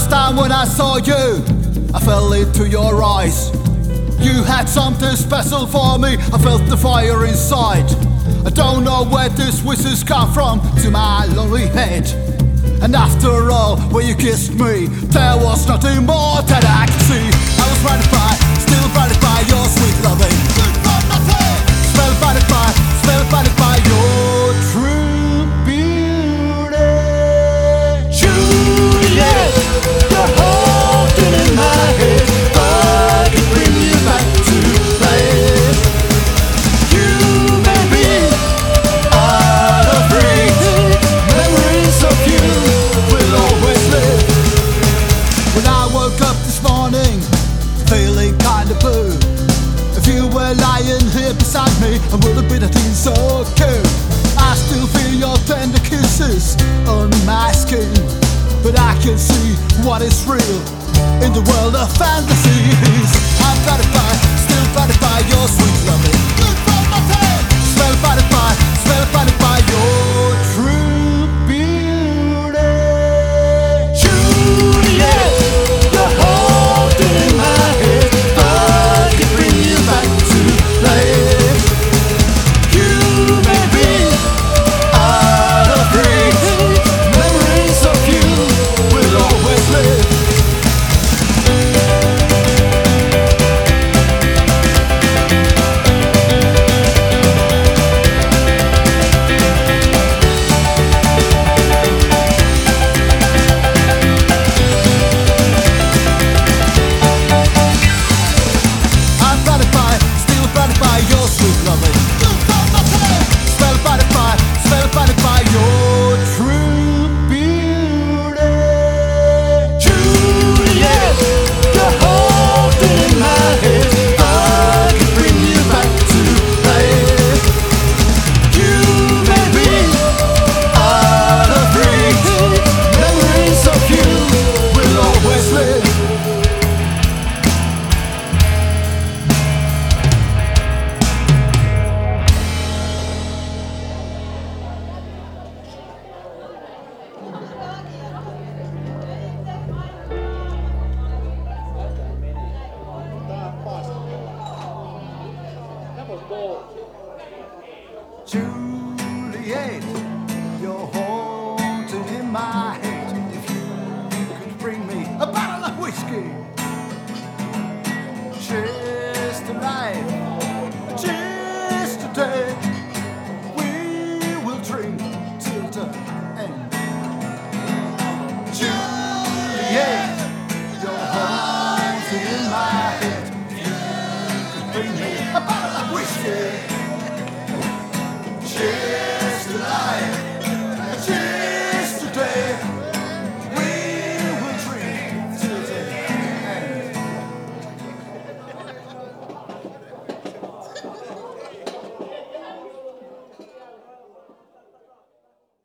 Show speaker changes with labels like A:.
A: First time when I saw you, I fell into your eyes. You had something special for me, I felt the fire inside. I don't know where these whistles come from to my lonely head. And after all, when you kissed me, there was nothing more that I could see. I was blinded by, still blinded by your sweet loving. Spelled by your true beauty. Juliet, you're holding in my head. I can bring you back to life. You may be out of reach. Memories of you will always live. When I woke up this morning, feeling kinda blue. If you were lying here beside me, I would have been a teen so cool. I still feel your tender kisses on my skin, but I can see what is real in the world of fantasies. I'm blinded by, still blinded by your sweet loving. Spelled by your true beauty. Juliet, you're holding in my head. I can bring you back to life. You may be out of reach. Memories of you will always live. Spelled by your true beauty. Juliet, you're holding in my head. I can bring you back to life. You may be out of reach. Memories of you will always live. Juliet, you're haunting in my head.